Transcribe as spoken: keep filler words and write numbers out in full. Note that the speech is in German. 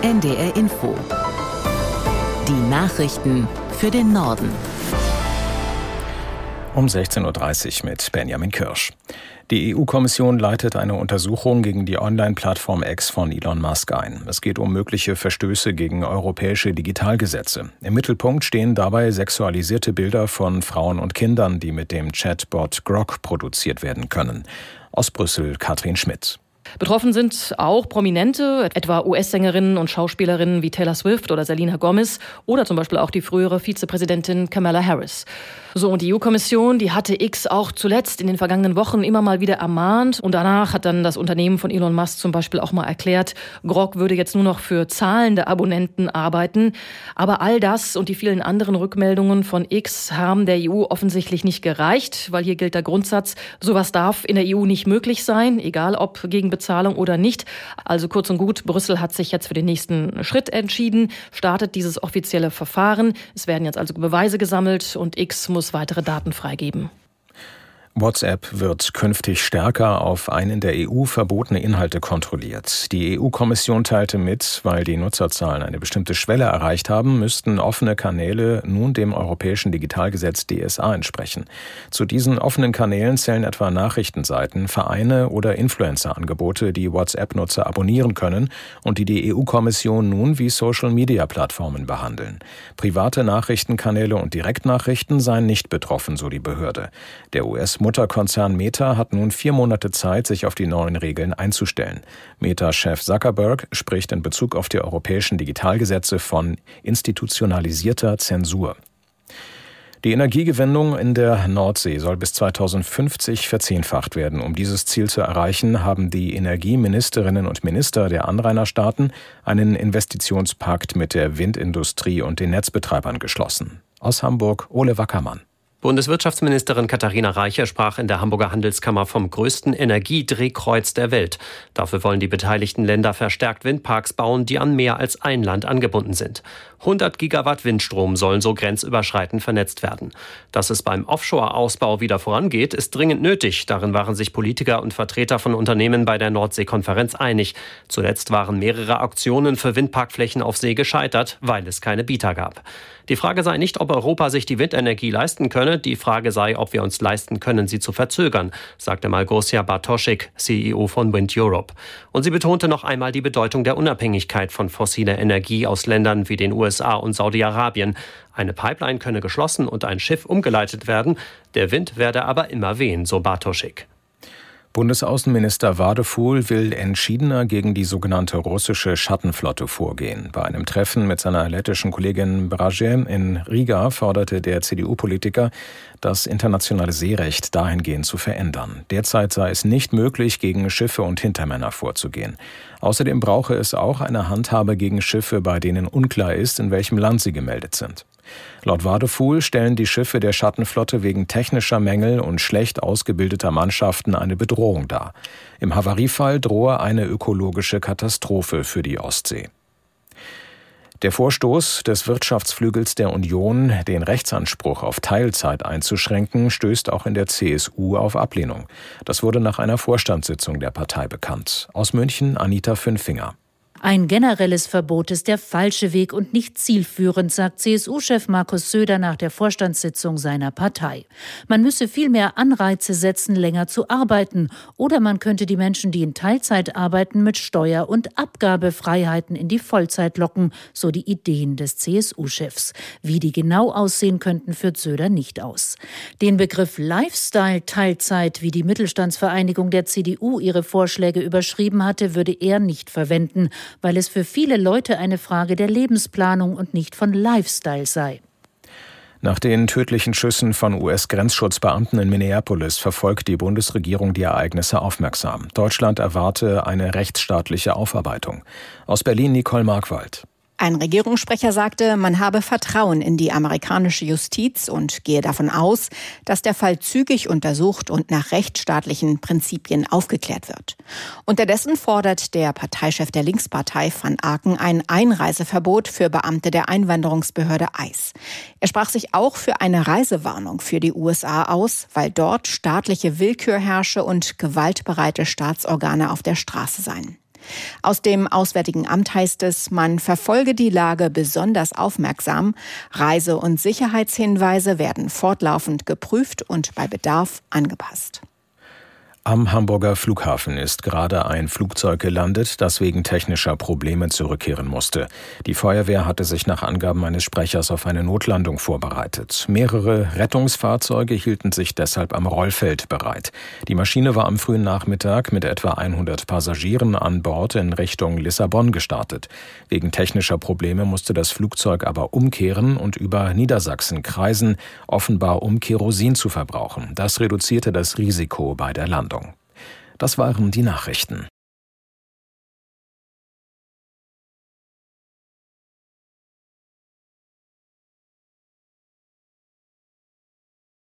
N D R Info. Die Nachrichten für den Norden. Um sechzehn Uhr dreißig mit Benjamin Kirsch. Die E U-Kommission leitet eine Untersuchung gegen die Online-Plattform X von Elon Musk ein. Es geht um mögliche Verstöße gegen europäische Digitalgesetze. Im Mittelpunkt stehen dabei sexualisierte Bilder von Frauen und Kindern, die mit dem Chatbot Grok produziert werden können. Aus Brüssel Katrin Schmidt. Betroffen sind auch Prominente, etwa U S-Sängerinnen und Schauspielerinnen wie Taylor Swift oder Selena Gomez oder zum Beispiel auch die frühere Vizepräsidentin Kamala Harris. So, und die E U-Kommission, die hatte X auch zuletzt in den vergangenen Wochen immer mal wieder ermahnt. Und danach hat dann das Unternehmen von Elon Musk zum Beispiel auch mal erklärt, Grok würde jetzt nur noch für zahlende Abonnenten arbeiten. Aber all das und die vielen anderen Rückmeldungen von X haben der E U offensichtlich nicht gereicht, weil hier gilt der Grundsatz, sowas darf in der E U nicht möglich sein, egal ob gegen Bezahlung oder nicht. Also kurz und gut, Brüssel hat sich jetzt für den nächsten Schritt entschieden, startet dieses offizielle Verfahren. Es werden jetzt also Beweise gesammelt und X muss weitere Daten freigeben. WhatsApp wird künftig stärker auf ein in der E U verbotene Inhalte kontrolliert. Die E U-Kommission teilte mit, weil die Nutzerzahlen eine bestimmte Schwelle erreicht haben, müssten offene Kanäle nun dem europäischen Digitalgesetz D S A entsprechen. Zu diesen offenen Kanälen zählen etwa Nachrichtenseiten, Vereine oder Influencer-Angebote, die WhatsApp-Nutzer abonnieren können und die die E U-Kommission nun wie Social-Media-Plattformen behandeln. Private Nachrichtenkanäle und Direktnachrichten seien nicht betroffen, so die Behörde. Der U S Mutterkonzern Meta hat nun vier Monate Zeit, sich auf die neuen Regeln einzustellen. Meta-Chef Zuckerberg spricht in Bezug auf die europäischen Digitalgesetze von institutionalisierter Zensur. Die Energiegewinnung in der Nordsee soll bis zweitausendfünfzig verzehnfacht werden. Um dieses Ziel zu erreichen, haben die Energieministerinnen und Minister der Anrainerstaaten einen Investitionspakt mit der Windindustrie und den Netzbetreibern geschlossen. Aus Hamburg Ole Wackermann. Bundeswirtschaftsministerin Katharina Reiche sprach in der Hamburger Handelskammer vom größten Energiedrehkreuz der Welt. Dafür wollen die beteiligten Länder verstärkt Windparks bauen, die an mehr als ein Land angebunden sind. hundert Gigawatt Windstrom sollen so grenzüberschreitend vernetzt werden. Dass es beim Offshore-Ausbau wieder vorangeht, ist dringend nötig. Darin waren sich Politiker und Vertreter von Unternehmen bei der Nordsee-Konferenz einig. Zuletzt waren mehrere Auktionen für Windparkflächen auf See gescheitert, weil es keine Bieter gab. Die Frage sei nicht, ob Europa sich die Windenergie leisten könne, die Frage sei, ob wir uns leisten können, sie zu verzögern, sagte Malgosia Bartoschik, C E O von Wind Europe. Und sie betonte noch einmal die Bedeutung der Unabhängigkeit von fossiler Energie aus Ländern wie den U S A und Saudi-Arabien. Eine Pipeline könne geschlossen und ein Schiff umgeleitet werden, der Wind werde aber immer wehen, so Bartoschik. Bundesaußenminister Wadefuhl will entschiedener gegen die sogenannte russische Schattenflotte vorgehen. Bei einem Treffen mit seiner lettischen Kollegin Bražė in Riga forderte der C D U-Politiker, das internationale Seerecht dahingehend zu verändern. Derzeit sei es nicht möglich, gegen Schiffe und Hintermänner vorzugehen. Außerdem brauche es auch eine Handhabe gegen Schiffe, bei denen unklar ist, in welchem Land sie gemeldet sind. Laut Wadefuhl stellen die Schiffe der Schattenflotte wegen technischer Mängel und schlecht ausgebildeter Mannschaften eine Bedrohung dar. Im Havariefall drohe eine ökologische Katastrophe für die Ostsee. Der Vorstoß des Wirtschaftsflügels der Union, den Rechtsanspruch auf Teilzeit einzuschränken, stößt auch in der C S U auf Ablehnung. Das wurde nach einer Vorstandssitzung der Partei bekannt. Aus München Anita Fünfinger. Ein generelles Verbot ist der falsche Weg und nicht zielführend, sagt C S U-Chef Markus Söder nach der Vorstandssitzung seiner Partei. Man müsse viel mehr Anreize setzen, länger zu arbeiten. Oder man könnte die Menschen, die in Teilzeit arbeiten, mit Steuer- und Abgabefreiheiten in die Vollzeit locken, so die Ideen des C S U-Chefs. Wie die genau aussehen könnten, führt Söder nicht aus. Den Begriff Lifestyle-Teilzeit, wie die Mittelstandsvereinigung der C D U ihre Vorschläge überschrieben hatte, würde er nicht verwenden, weil es für viele Leute eine Frage der Lebensplanung und nicht von Lifestyle sei. Nach den tödlichen Schüssen von U S-Grenzschutzbeamten in Minneapolis verfolgt die Bundesregierung die Ereignisse aufmerksam. Deutschland erwarte eine rechtsstaatliche Aufarbeitung. Aus Berlin Nicole Markwald. Ein Regierungssprecher sagte, man habe Vertrauen in die amerikanische Justiz und gehe davon aus, dass der Fall zügig untersucht und nach rechtsstaatlichen Prinzipien aufgeklärt wird. Unterdessen fordert der Parteichef der Linkspartei Van Aken ein Einreiseverbot für Beamte der Einwanderungsbehörde I C E. Er sprach sich auch für eine Reisewarnung für die U S A aus, weil dort staatliche Willkür herrsche und gewaltbereite Staatsorgane auf der Straße seien. Aus dem Auswärtigen Amt heißt es, man verfolge die Lage besonders aufmerksam. Reise- und Sicherheitshinweise werden fortlaufend geprüft und bei Bedarf angepasst. Am Hamburger Flughafen ist gerade ein Flugzeug gelandet, das wegen technischer Probleme zurückkehren musste. Die Feuerwehr hatte sich nach Angaben eines Sprechers auf eine Notlandung vorbereitet. Mehrere Rettungsfahrzeuge hielten sich deshalb am Rollfeld bereit. Die Maschine war am frühen Nachmittag mit etwa hundert Passagieren an Bord in Richtung Lissabon gestartet. Wegen technischer Probleme musste das Flugzeug aber umkehren und über Niedersachsen kreisen, offenbar um Kerosin zu verbrauchen. Das reduzierte das Risiko bei der Landung. Das waren die Nachrichten.